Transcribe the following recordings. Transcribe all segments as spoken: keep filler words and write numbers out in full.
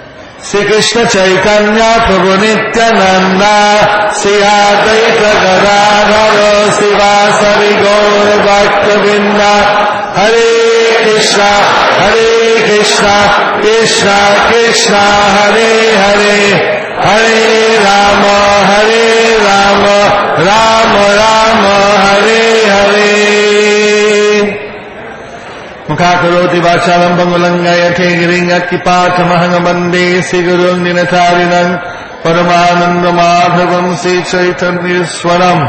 Sri Krishna Chaitanya Prabhu Nityananda Sri Advaita Gadadhara Sivasari Gaura Bhaktavinda Hare Krishna Hare Krishna Krishna Krishna Hare Hare Hare Rama Hare Rama Rama Rama Hare Hare Mukhakaroti Vachalam Bangulangayate Giringat Kipatamahanga Bande Sigurun Dinatarinam Paramananda Madhavam Sri Chaitanya Swaram.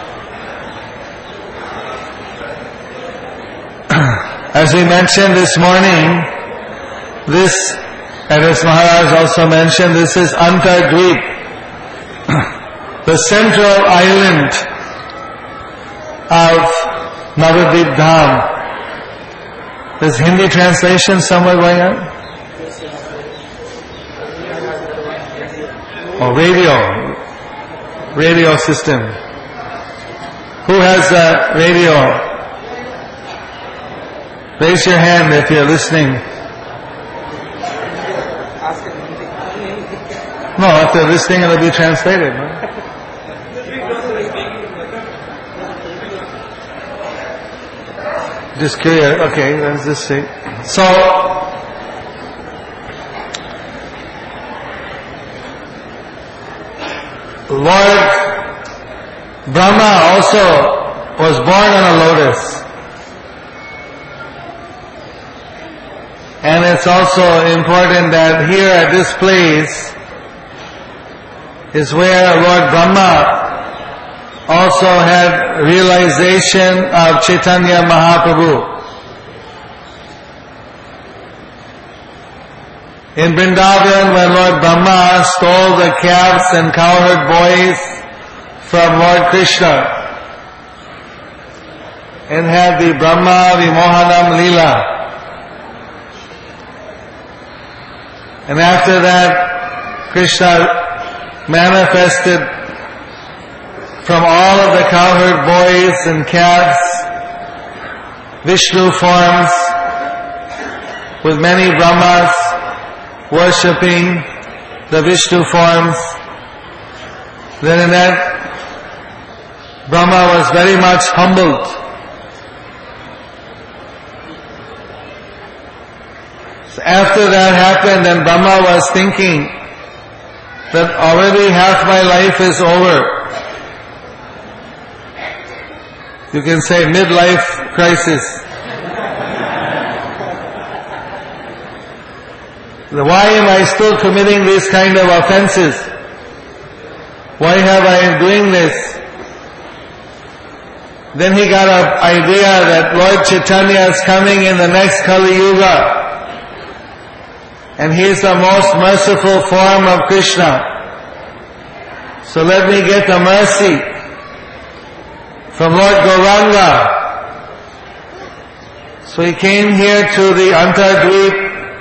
As we mentioned this morning, this, and as Maharaj also mentioned, this is Antardweep, the central island of Navadvip Dham. There's Hindi translation somewhere going on? Oh, radio. Radio system. Who has a radio? Raise your hand if you're listening. No, if they're listening it'll be translated. No? Just curious. Okay, let's just see. So, Lord Brahma also was born on a lotus. And it's also important that here at this place is where Lord Brahma also had realization of Chaitanya Mahaprabhu. In Vrindavan, when Lord Brahma stole the calves and cowherd boys from Lord Krishna and had the Brahma Vimohanam Leela, and after that Krishna manifested from all of the cowherd boys and calves Vishnu forms with many Brahmas worshipping the Vishnu forms. Then in that Brahma was very much humbled. So after that happened, then Brahma was thinking that already half my life is over. You can say midlife crisis. Why am I still committing these kind of offenses? Why have I doing this? Then he got an idea that Lord Chaitanya is coming in the next Kali Yuga. And he is the most merciful form of Krishna. So let me get the mercy from Lord Gauranga. So he came here to the Antardweep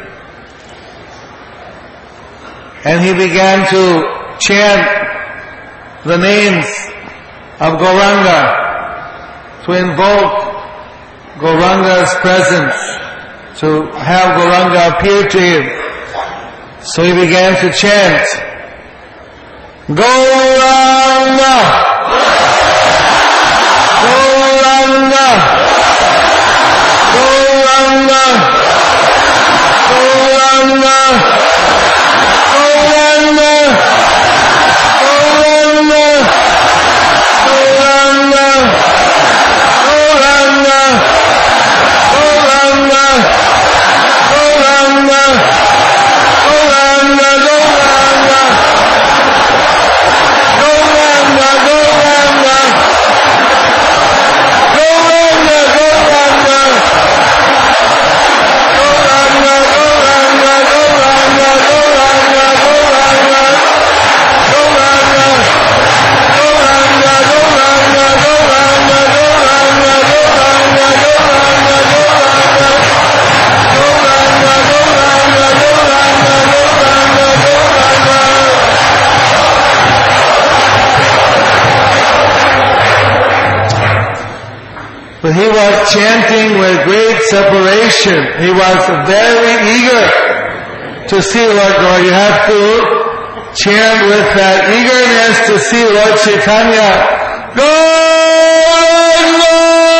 and he began to chant the names of Gauranga, to invoke Gauranga's presence, to have Gauranga appear to him. So he began to chant, Gauranga! Gauranga! Gauranga! Gauranga! Gauranga! Gauranga! Gauranga! Gauranga! Gauranga! Gauranga! Gauranga! But he was chanting with great separation. He was very eager to see Lord Gaur. You have to chant with that eagerness to see Lord Chaitanya. Gauranga!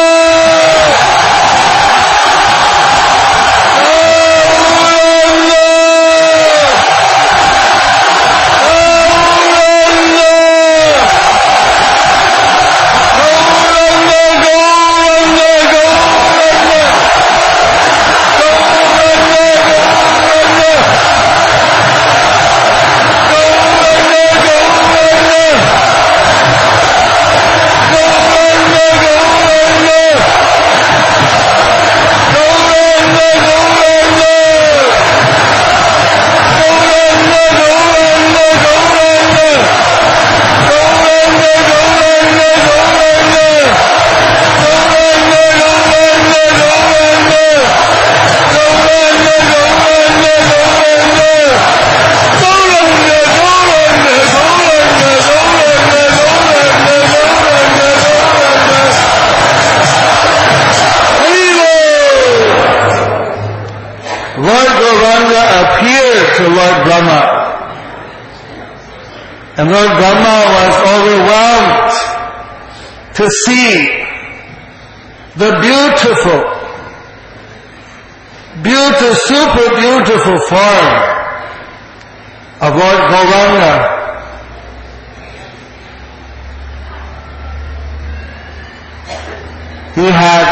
And Lord Brahma was overwhelmed to see the beautiful, beautiful, super beautiful form of Lord Gauranga. He had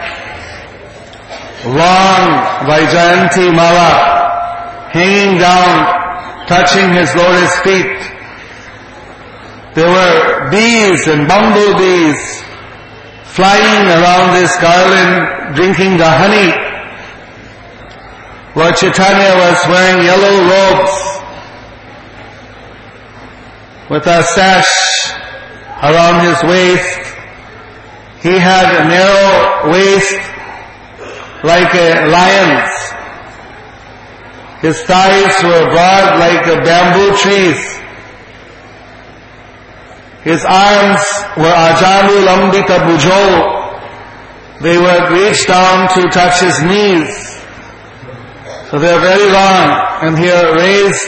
long Vaijayanti mala hanging down, touching his lotus feet. There were bees and bumblebees flying around this garland, drinking the honey. Lord Chaitanya was wearing yellow robes with a sash around his waist. He had a narrow waist like a lion's. His thighs were broad like the bamboo trees. His arms were ajanu lambita bujol. They would reach down to touch his knees. So they are very long and here raised.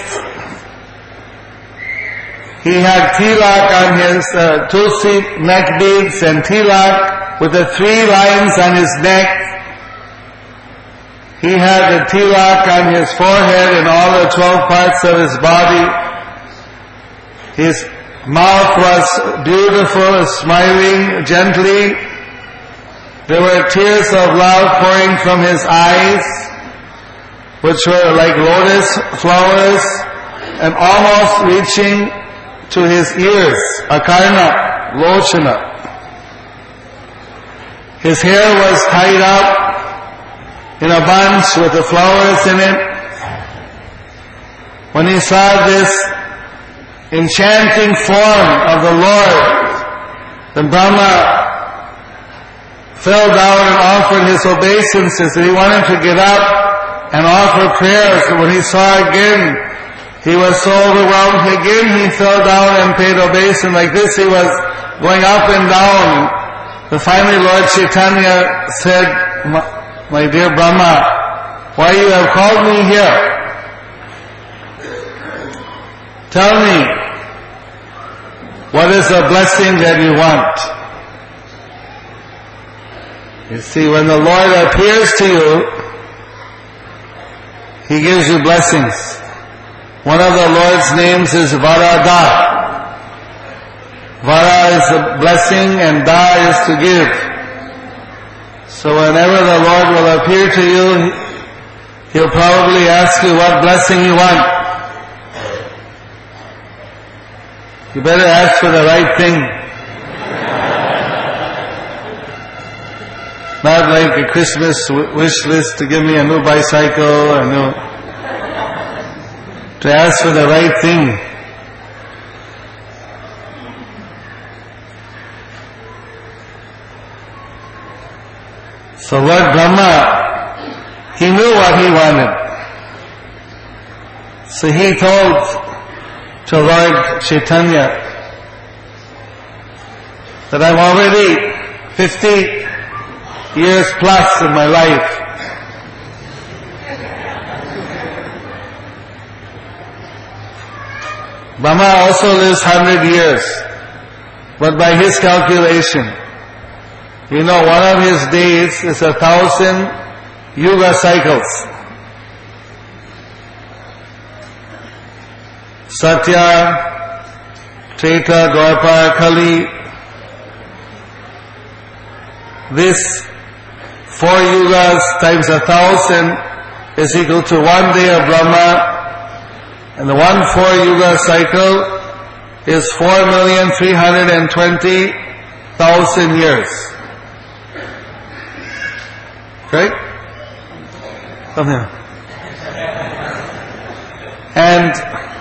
He had tilak on his uh, tulsi neck beads and tilak with the three lines on his neck. He had the tilak on his forehead and all the twelve parts of his body. His mouth was beautiful, smiling gently. There were tears of love pouring from his eyes, which were like lotus flowers and almost reaching to his ears, akarna, lochana. His hair was tied up in a bunch with the flowers in it. When he saw this enchanting form of the Lord, then Brahma fell down and offered his obeisances, and he wanted to get up and offer prayers. And when he saw again, he was so overwhelmed, again he fell down and paid obeisance. Like this he was going up and down. Then finally Lord Chaitanya said, my, my dear Brahma, why you have called me here? Tell me, what is the blessing that you want? You see, when the Lord appears to you, He gives you blessings. One of the Lord's names is Varada. Vara is a blessing and Da is to give. So whenever the Lord will appear to you, He'll probably ask you what blessing you want. You better ask for the right thing. Not like a Christmas wish list to give me a new bicycle, a new... To ask for the right thing. So Lord Brahma, he knew what he wanted. So he told to Lord Chaitanya that I'm already fifty years plus in my life. Brahma also lives hundred years, but by his calculation, you know, one of his days is a thousand yuga cycles. Satya, Treta, Dwapar, Kali. This four yugas times a thousand is equal to one day of Brahma, and the one four yuga cycle is four million three hundred and twenty thousand years. Right? Come here. And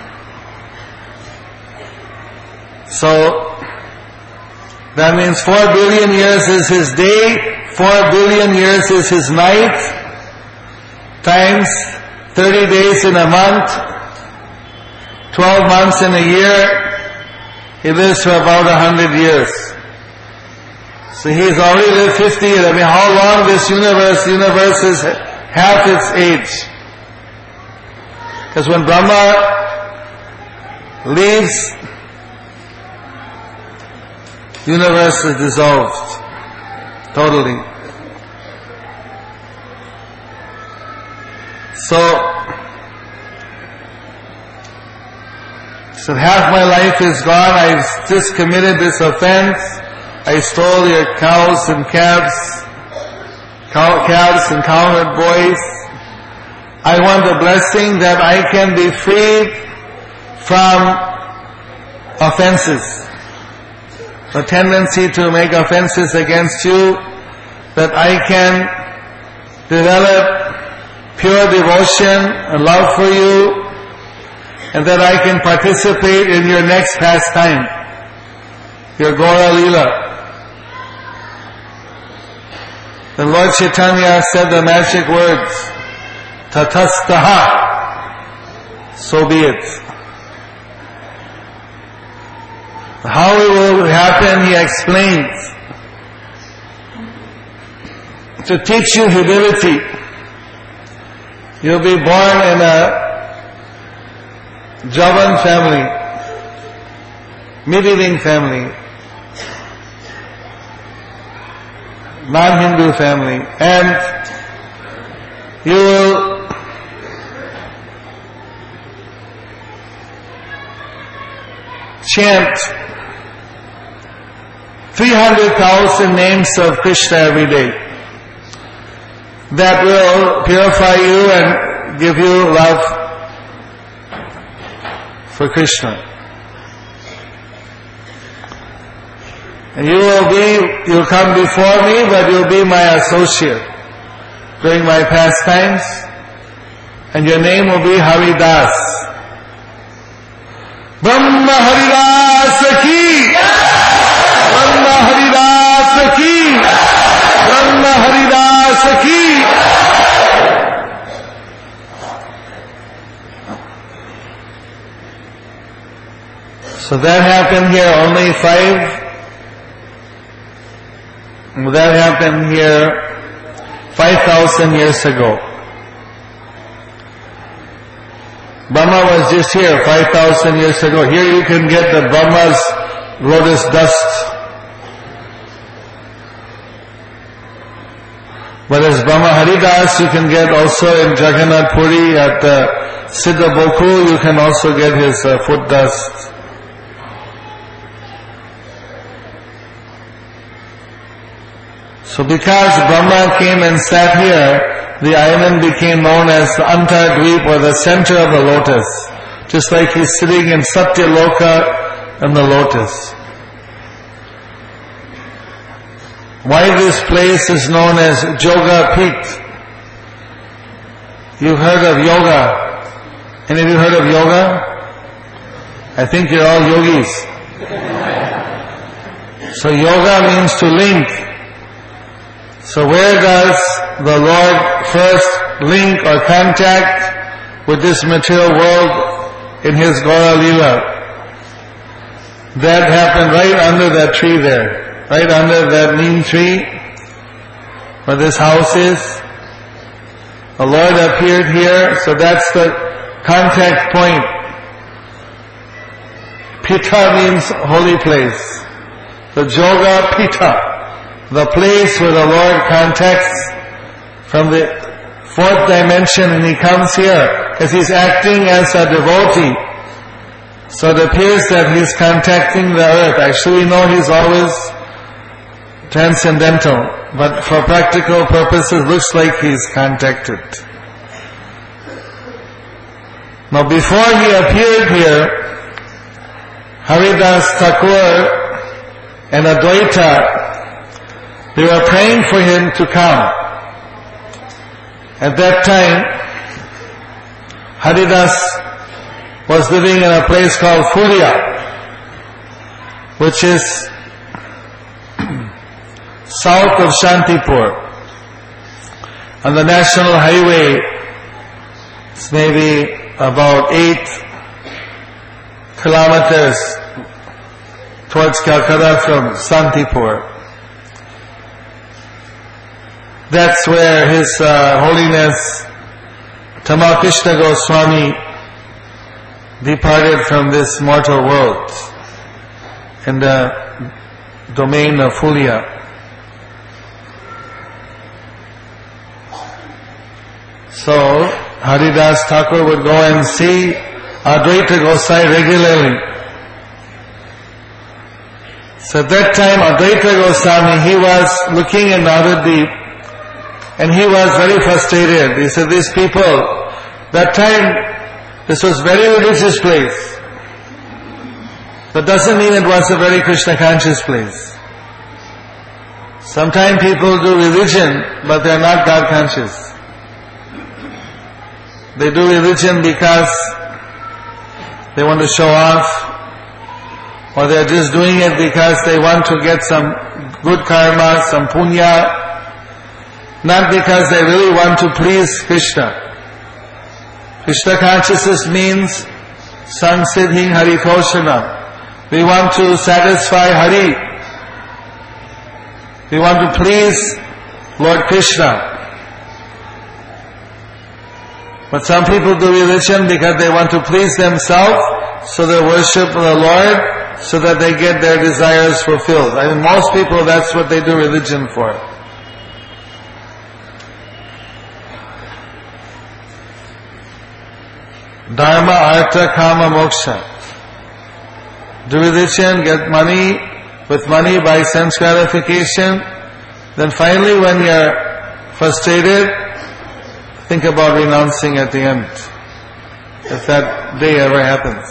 so that means four billion years is his day, four billion years is his night, times thirty days in a month, twelve months in a year, he lives for about a hundred years. So he's already lived fifty years. I mean, how long this universe, universe is half its age. Because when Brahma leaves, universe is dissolved totally. So, so half my life is gone. I've just committed this offense. I stole your cows and calves, cow, calves and cow boys. I want the blessing that I can be freed from offenses, the tendency to make offenses against you, that I can develop pure devotion and love for you, and that I can participate in your next pastime, your Gaura Leela. The Lord Chaitanya said the magic words, Tatastaha, so be it. How it will happen, he explains. To teach you humility. You'll be born in a Javan family, middling family, non-Hindu family, and you will chant three hundred thousand names of Krishna every day. That will purify you and give you love for Krishna. And you will be, you'll come before me, but you'll be my associate during my pastimes, and your name will be Haridas. Brahma Haridas Ki! Brahma Haridas Ki! Brahma Haridas Ki! So that happened here only five. That happened here five thousand years ago. Brahma was just here five thousand years ago. Here you can get the Brahma's lotus dust. But as Brahma Haridas, you can get also in Jagannath Puri at the Siddha Bokhu, you can also get his uh, foot dust. So because Brahma came and sat here, the island became known as the Antardweep, or the center of the lotus. Just like he's sitting in Satyaloka and the lotus. Why this place is known as Joga Peeth? You've heard of yoga. Any of you heard of yoga? I think you're all yogis. So yoga means to link. So where does the Lord first link or contact with this material world in His Gaura Leela? That happened right under that tree there, right under that neem tree where this house is. The Lord appeared here, so that's the contact point. Pitha means holy place. The Joga Pitha, the place where the Lord contacts from the fourth dimension, and He comes here because He's acting as a devotee. So it appears that He's contacting the earth. Actually, we know He's always transcendental, but for practical purposes, looks like He's contacted. Now, before He appeared here, Haridas Thakur and Advaita, they were praying for Him to come. At that time, Haridas was living in a place called Fulia, which is south of Shantipur. On the national highway, it's maybe about eight kilometers towards Calcutta from Shantipur. That's where His uh, Holiness Tamal-Krishna Goswami departed from this mortal world in the domain of Fulia. So Haridas Thakur would go and see Advaita Gosai regularly. So at that time Advaita Goswami, he was looking in Navadvip, and he was very frustrated. He said, these people, that time, this was very religious place. That doesn't mean it was a very Krishna conscious place. Sometimes people do religion, but they are not God conscious. They do religion because they want to show off, or they are just doing it because they want to get some good karma, some punya, not because they really want to please Krishna. Krishna consciousness means Samsiddhi Haritoshana. We want to satisfy Hari. We want to please Lord Krishna. But some people do religion because they want to please themselves, so they worship the Lord, so that they get their desires fulfilled. I mean, most people, that's what they do religion for. Dharma, Artha, Kama, Moksha. Do religion, get money, with money by sense gratification. Then finally when you're frustrated, think about renouncing at the end, if that day ever happens.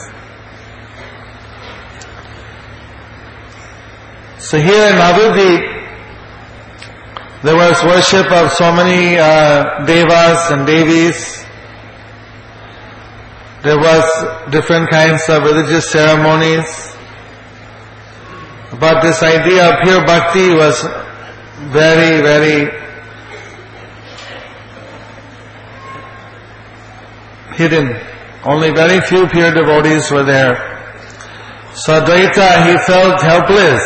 So here in Navadvip, there was worship of so many uh, devas and devis. There was different kinds of religious ceremonies. But this idea of pure bhakti was very, very hidden. Only very few pure devotees were there. So Advaita, he felt helpless.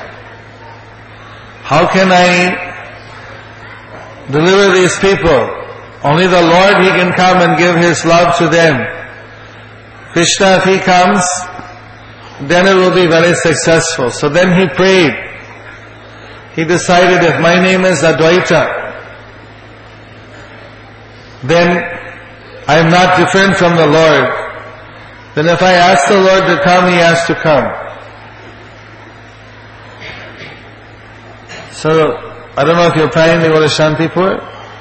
How can I deliver these people? Only the Lord, He can come and give His love to them. Krishna, if He comes, then it will be very successful. So then he prayed. He decided, if my name is Advaita, then I am not different from the Lord. Then if I ask the Lord to come, He has to come. So, I don't know if you're planning to go to Shantipur.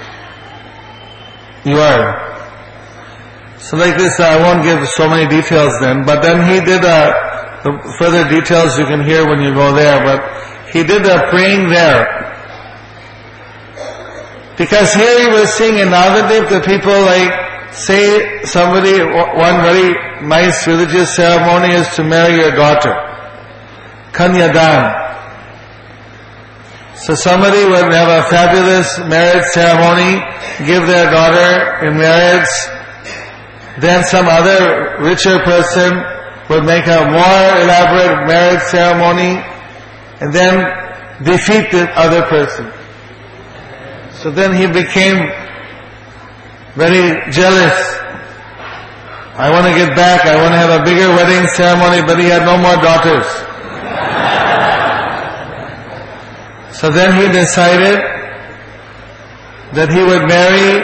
You are. So like this, I won't give so many details then, but then he did a, the further details you can hear when you go there, but he did a praying there. Because here he was seeing in Navadvip, the people like, say somebody, one very nice religious ceremony is to marry your daughter. Kanyadan. So somebody would have a fabulous marriage ceremony, give their daughter in marriage. Then some other richer person would make a more elaborate marriage ceremony and then defeat the other person. So then he became very jealous. I want to get back, I want to have a bigger wedding ceremony, but he had no more daughters. So then he decided that he would marry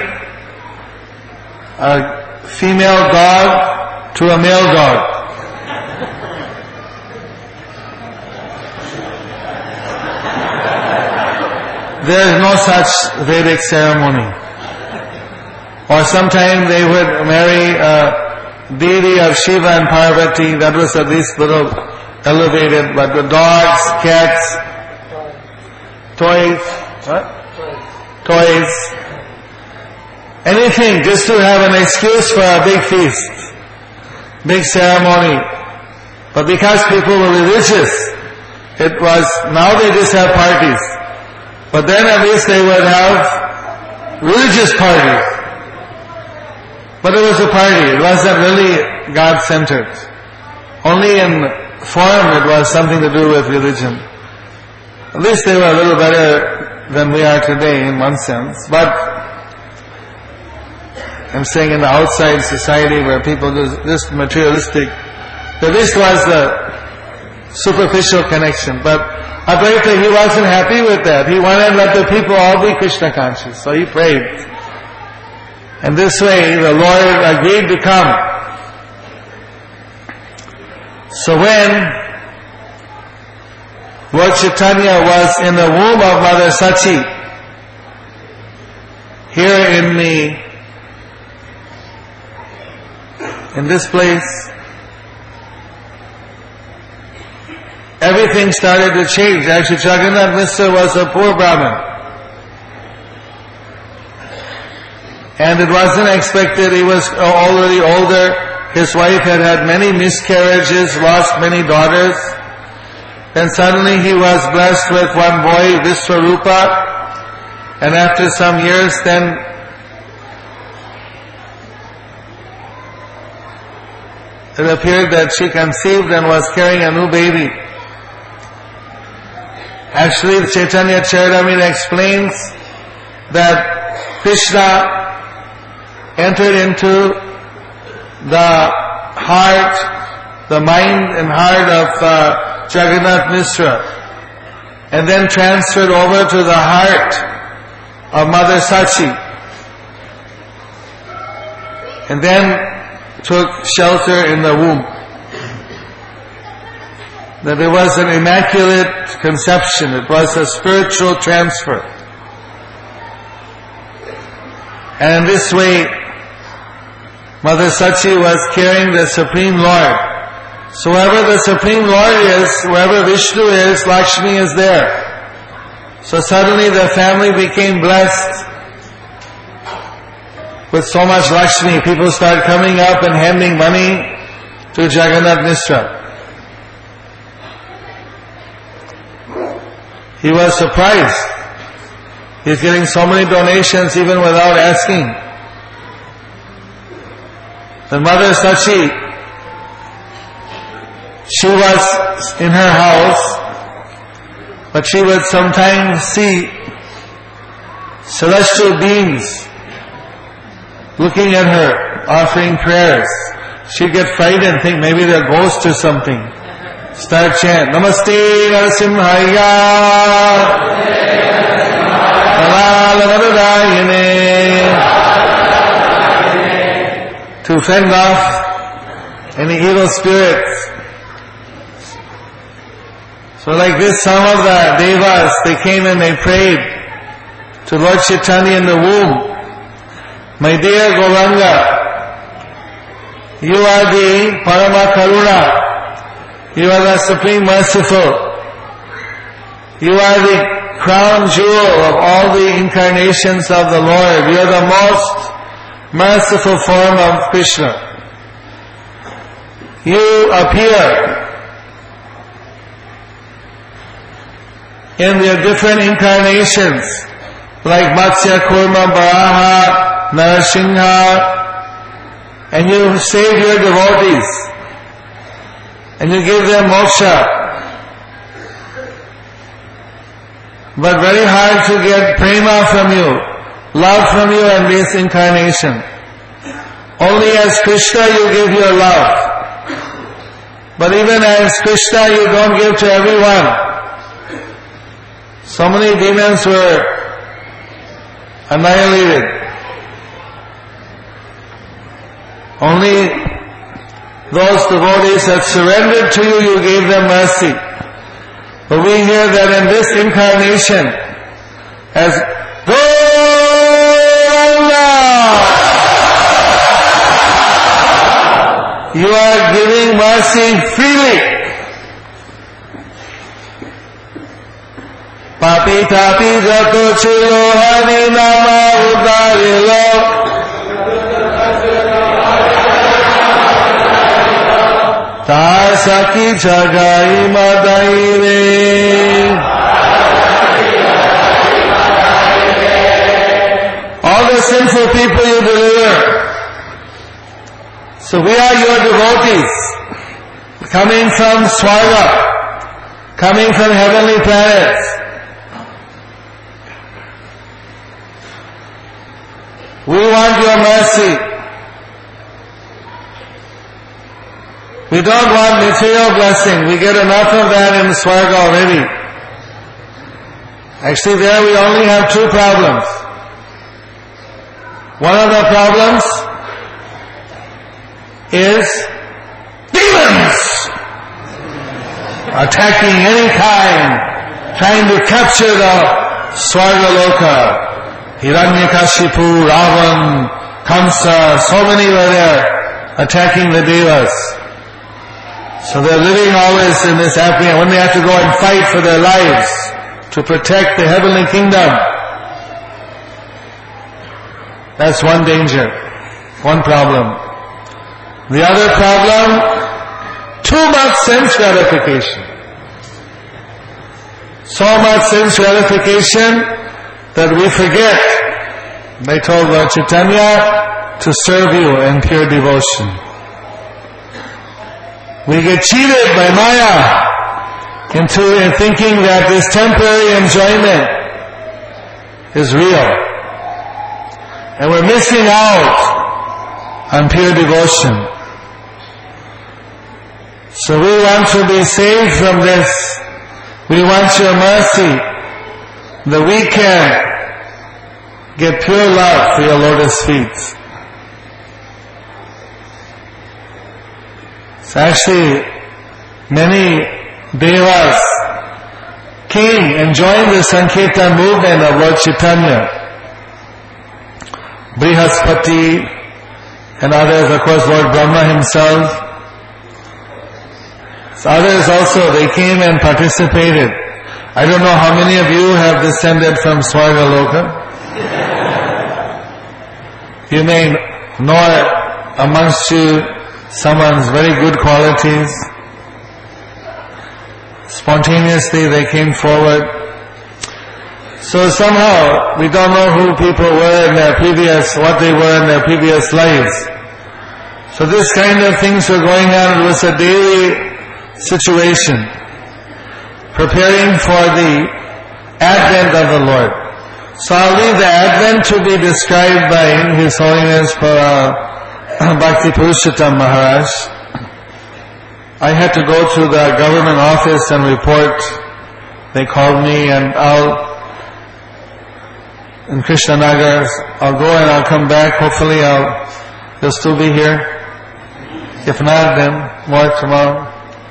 a female dog to a male dog. There is no such Vedic ceremony. Or sometimes they would marry a deity of Shiva and Parvati. That was at least a little elevated. But the dogs, cats, toys, what? Toys, anything just to have an excuse for a big feast, big ceremony. But because people were religious, it was, now they just have parties. But then at least they would have religious parties. But it was a party, it wasn't really God-centered. Only in form it was something to do with religion. At least they were a little better than we are today in one sense. But I'm saying in the outside society where people do this materialistic, that this was the superficial connection. But Advaita, he wasn't happy with that. He wanted to let the people all be Krishna conscious. So he prayed. And this way the Lord agreed to come. So when Lord Chaitanya was in the womb of Mother Sachi, here in the, in this place, everything started to change. Actually, Jagannath Mishra was a poor Brahmin. And it wasn't expected. He was already older. His wife had had many miscarriages, lost many daughters. Then suddenly he was blessed with one boy, Vishwarupa. And after some years, then it appeared that she conceived and was carrying a new baby. Actually, Chaitanya Charitamrita explains that Krishna entered into the heart, the mind and heart of uh, Jagannath Mishra, and then transferred over to the heart of Mother Sachi, and then took shelter in the womb. That it was an immaculate conception, it was a spiritual transfer. And in this way, Mother Sachi was carrying the Supreme Lord. So wherever the Supreme Lord is, wherever Vishnu is, Lakshmi is there. So suddenly the family became blessed with so much Lakshmi. People started coming up and handing money to Jagannath Mishra. He was surprised. He's getting so many donations even without asking. The Mother Sachi, she was in her house, but she would sometimes see celestial beings looking at her, offering prayers. She'd get frightened, think maybe they're ghosts or something. Start chant, Namaste Narasimhaya Narasimhaya to fend off any evil spirits. So like this, some of the devas, they came and they prayed to Lord Chaitanya in the womb. My dear Gauranga, you are the Parama Karuna. You are the Supreme Merciful. You are the crown jewel of all the incarnations of the Lord. You are the most merciful form of Krishna. You appear in the different incarnations like Matsya, Kurma, Varaha, Narasingha, and you save your devotees and you give them moksha. But very hard to get prema from you, love from you in this incarnation. Only as Krishna you give your love. But even as Krishna you don't give to everyone. So many demons were annihilated. Only those devotees that surrendered to you, you gave them mercy. But we hear that in this incarnation, as Gauranga, you are giving mercy freely. Papi tapi jato chilo hari nama udarilo. Ta saki jagai madaire. All the sinful people you deliver. So we are your devotees, coming from Swarga, coming from heavenly planets. We want your mercy. We don't want material blessing. We get enough of that in Swarga already. Actually, there we only have two problems. One of the problems is demons attacking any kind, trying to capture the Swargaloka. Hiranyakashipu, Ravan, Kamsa, so many were there attacking the devas. So they're living always in this apprehension when they have to go and fight for their lives to protect the heavenly kingdom. That's one danger, one problem. The other problem, too much sense gratification. So much sense gratification that we forget. They told Lord Chaitanya to serve you in pure devotion. We get cheated by Maya into thinking that this temporary enjoyment is real. And we're missing out on pure devotion. So we want to be saved from this. We want your mercy, that we can get pure love for your lotus feet. So actually, many devas came and joined the Sankirtan movement of Lord Chaitanya. Brihaspati and others, of course Lord Brahma himself. So others also, they came and participated. I don't know how many of you have descended from Swargaloka. You may know amongst you someone's very good qualities. Spontaneously they came forward. So somehow we don't know who people were in their previous, what they were in their previous lives. So this kind of things were going on. It was a daily situation, preparing for the advent of the Lord. So I'll leave the advent to be described by His Holiness uh, Bhakti Purushottam Maharaj. I had to go to the government office and report. They called me, and I'll, in Krishnanagar, I'll go and I'll come back. Hopefully I'll, they'll still be here. If not, then more tomorrow.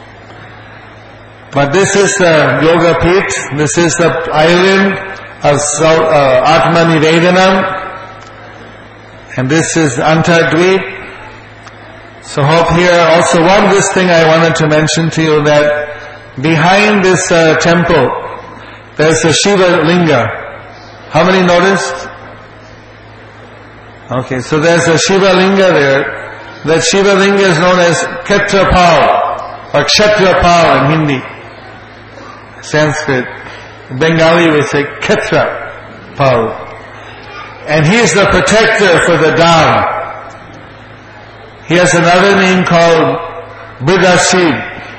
But this is the Yoga Pit. This is the island of uh, Atma Nivedanam. And this is Antardvip. So hope here also one this thing I wanted to mention to you, that behind this uh, temple there's a Shiva Linga. How many noticed? Okay, so there's a Shiva Linga there. That Shiva Linga is known as Ketrapal or Kshatrapal in Hindi. Sanskrit. Bengali we say Ketrapal. And he is the protector for the Dham. He has another name called Buddhashib.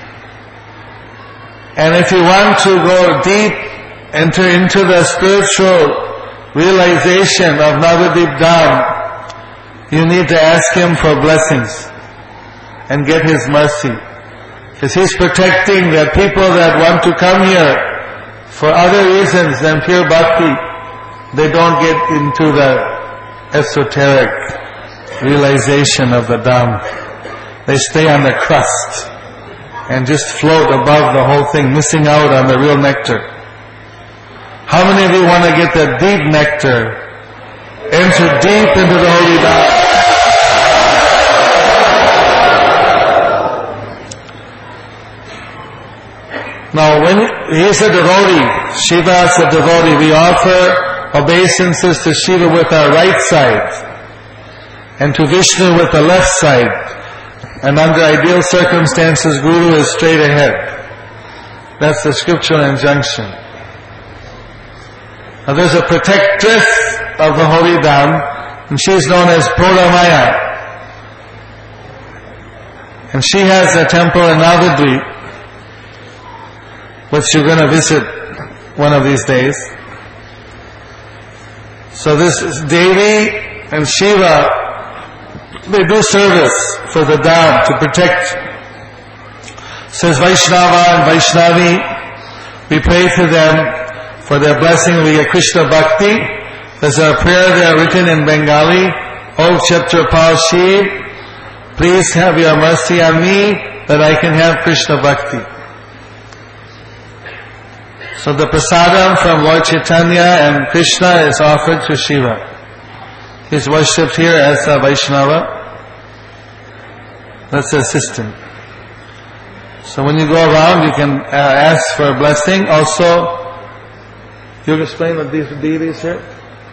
And if you want to go deep, enter into the spiritual realization of Navadip Dham, you need to ask him for blessings and get his mercy. Because he's protecting the people that want to come here for other reasons than pure bhakti. They don't get into the esoteric realization of the Dham. They stay on the crust and just float above the whole thing, missing out on the real nectar. How many of you want to get the deep nectar? Enter deep into the holy Dham. Now when he's a devotee, Shiva is a devotee, we offer obeisances to Shiva with our right side and to Vishnu with the left side. And under ideal circumstances, Guru is straight ahead. That's the scriptural injunction. Now there's a protectress of the holy Dham, and she is known as Prodamaya. And she has a temple in Navadvip, which you're going to visit one of these days. So this is Devi and Shiva, they do service for the Dham to protect. Says Vaishnava and Vaishnavi, we pray to them for their blessing. We get Krishna Bhakti. There's a prayer there written in Bengali. O Kshetrapal Shiv, please have your mercy on me that I can have Krishna Bhakti. So the prasadam from Lord Chaitanya and Krishna is offered to Shiva. He's worshipped here as a Vaishnava. That's the system. So when you go around, you can uh, ask for a blessing. Also, you can explain what these deities here?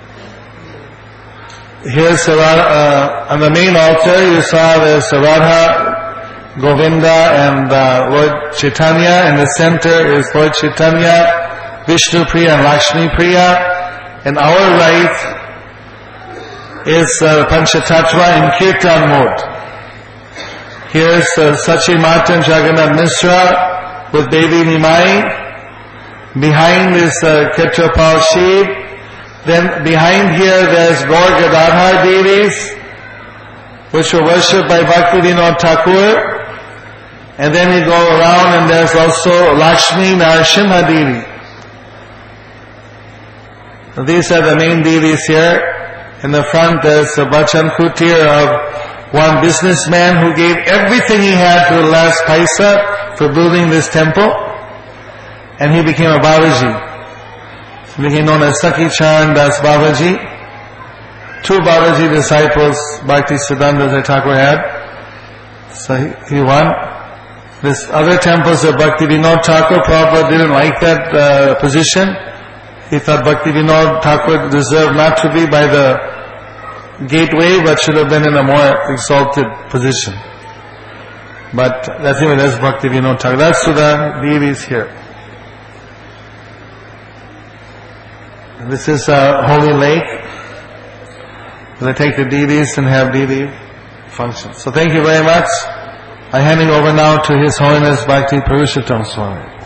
Here's Radha, uh, on the main altar, you saw there's Radha, Govinda, and uh, Lord Chaitanya. In the center is Lord Chaitanya, Vishnu Priya, and Lakshmi Priya. And our right is uh, Panchatattva in Kirtan mode. Here's uh, Sachi Mata and Jagannath Mishra with Devi Nimai. Behind is uh, Kshetrapal Shiv. Then behind here there's Gaur Gadadhar deities, which were worshipped by Bhaktivinoda Thakur. And then you go around and there's also Lakshmi Narasimha Devi. So these are the main deities here. In the front there's a Bachan Kutir of one businessman who gave everything he had to the last paisa for building this temple. And he became a Babaji. He became known as Sakhi Charan Das Babaji. Two Babaji disciples Bhakti Siddhanta Thakur had. So he, he won. This other temples of Bhakti Vinod Thakur, Prabhupada didn't like that uh, position. He thought Bhakti Vinod Thakur deserved not to be by the gateway, but should have been in a more exalted position. But that's even as Bhakti Vinod Thakur. That's to the deities here. And this is a holy lake. They take the deities and have deity functions. So thank you very much. I'm handing over now to His Holiness Bhakti Purushottam Swami.